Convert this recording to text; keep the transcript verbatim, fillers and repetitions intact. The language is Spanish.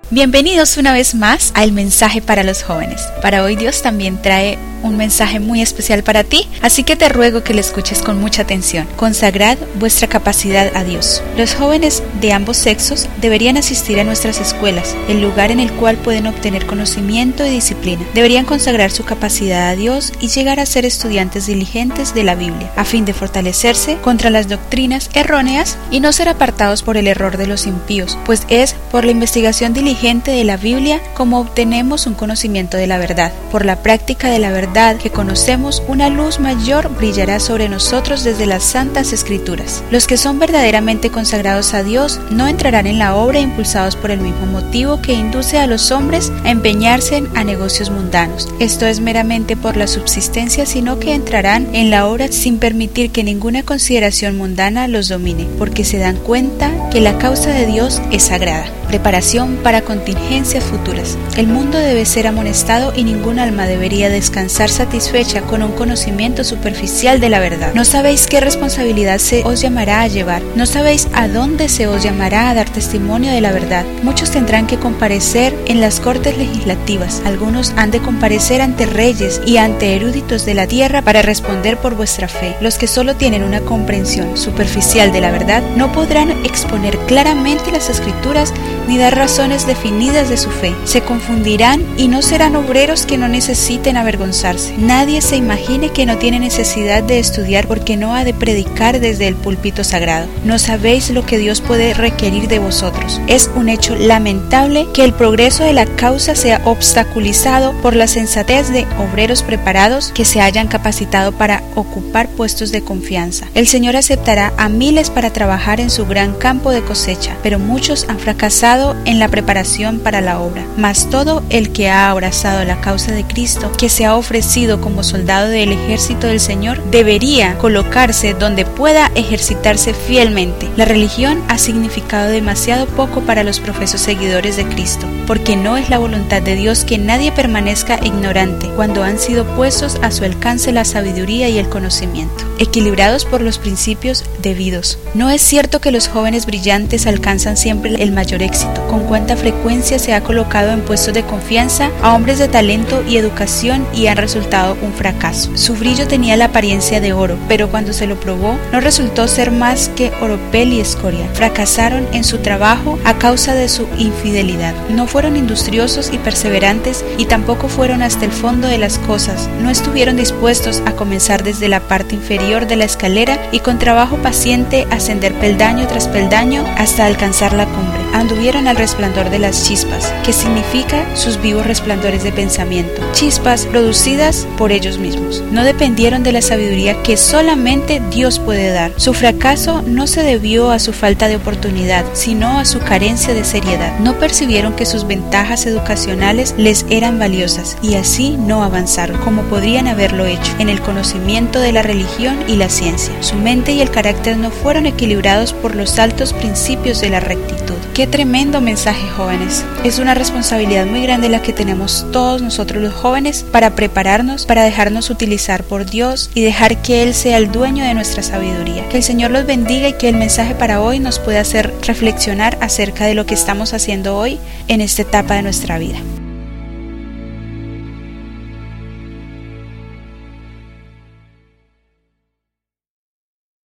Bienvenidos una vez más al mensaje para los jóvenes. Para hoy Dios también trae un mensaje muy especial para ti, así que te ruego que lo escuches con mucha atención. Consagrad vuestra capacidad a Dios. Los jóvenes de ambos sexos deberían asistir a nuestras escuelas, el lugar en el cual pueden obtener conocimiento y disciplina. Deberían consagrar su capacidad a Dios y llegar a ser estudiantes diligentes de la Biblia, a fin de fortalecerse contra las doctrinas erróneas y no ser apartados por el error de los impíos, pues es por la investigación diligente de la Biblia como obtenemos un conocimiento de la verdad. Por la práctica de la verdad que conocemos, una luz mayor brillará sobre nosotros desde las santas escrituras. Los que son verdaderamente consagrados a Dios no entrarán en la obra impulsados por el mismo motivo que induce a los hombres a empeñarse a negocios mundanos. Esto es meramente por la subsistencia, sino que entrarán en la obra sin permitir que ninguna consideración mundana los domine, porque se dan cuenta que la causa de Dios es sagrada. Preparación para contingencias futuras. El mundo debe ser amonestado y ningún alma debería descansar satisfecha con un conocimiento superficial de la verdad. No sabéis qué responsabilidad se os llamará a llevar. No sabéis a dónde se os llamará a dar testimonio de la verdad. Muchos tendrán que comparecer en las cortes legislativas. Algunos han de comparecer ante reyes y ante eruditos de la tierra para responder por vuestra fe. Los que solo tienen una comprensión superficial de la verdad no podrán exponer claramente las escrituras ni dar razones definidas de su fe. Se confundirán y no serán obreros que no necesiten avergonzarse. Nadie se imagine que no tiene necesidad de estudiar porque no ha de predicar desde el púlpito sagrado. No sabéis lo que Dios puede requerir de vosotros. Es un hecho lamentable que el progreso de la causa sea obstaculizado por la sensatez de obreros preparados que se hayan capacitado para ocupar puestos de confianza. El Señor aceptará a miles para trabajar en su gran campo de cosecha, pero muchos han fracasado en la preparación para la obra. Mas todo el que ha abrazado la causa de Cristo, que se ha ofrecido como soldado del ejército del Señor, debería colocarse donde pueda ejercitarse fielmente. La religión ha significado demasiado poco para los profesos seguidores de Cristo, porque no es la voluntad de Dios que nadie permanezca ignorante cuando han sido puestos a su alcance la sabiduría y el conocimiento, equilibrados por los principios debidos. No es cierto que los jóvenes brillantes alcanzan siempre el mayor éxito. Con cuánta frecuencia se ha colocado en puestos de confianza a hombres de talento y educación y han resultado un fracaso. Su brillo tenía la apariencia de oro, pero cuando se lo probó no resultó ser más que oropel y escoria. Fracasaron en su trabajo a causa de su infidelidad. No fueron industriosos y perseverantes y tampoco fueron hasta el fondo de las cosas. No estuvieron dispuestos a comenzar desde la parte inferior de la escalera y con trabajo paciente ascender peldaño tras peldaño hasta alcanzar la cumbre. Anduvieron al resplandor de las chispas, que significa sus vivos resplandores de pensamiento, chispas producidas por ellos mismos. No dependieron de la sabiduría que solamente Dios puede dar. Su fracaso no se debió a su falta de oportunidad, sino a su carencia de seriedad. No percibieron que sus ventajas educacionales les eran valiosas y así no avanzaron, como podrían haberlo hecho, en el conocimiento de la religión y la ciencia. Su mente y el carácter no fueron equilibrados por los altos principios de la rectitud. ¡Qué tremendo mensaje, jóvenes! Es una responsabilidad muy grande la que tenemos todos nosotros los jóvenes para prepararnos, para dejarnos utilizar por Dios y dejar que Él sea el dueño de nuestra sabiduría. Que el Señor los bendiga y que el mensaje para hoy nos pueda hacer reflexionar acerca de lo que estamos haciendo hoy en esta etapa de nuestra vida.